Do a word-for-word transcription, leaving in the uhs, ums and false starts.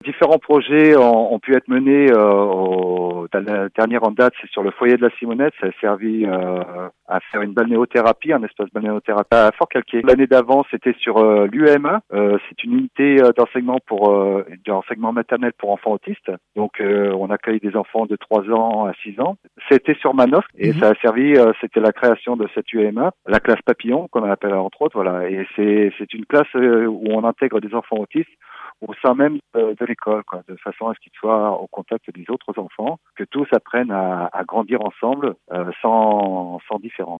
Différents projets ont, ont pu être menés. Euh, au, la dernière en date, c'est sur le foyer de la Simonette. Ça a servi euh, à faire une balnéothérapie, un espace balnéothérapie à Fort-Calquier. L'année d'avant, c'était sur euh, l'U M A. Euh, c'est une unité euh, d'enseignement pour euh, d'enseignement maternel pour enfants autistes. Donc, euh, on accueille des enfants de trois ans à six ans. C'était sur Manosque et Mhm. ça a servi. Euh, c'était la création de cette U M A, la classe papillon, qu'on appelle entre autres. Voilà. Et c'est c'est une classe euh, où on intègre des enfants autistes au sein même de, de l'école, quoi, de façon à ce qu'ils soient au contact des autres enfants, que tous apprennent à, à grandir ensemble euh, sans, sans différence.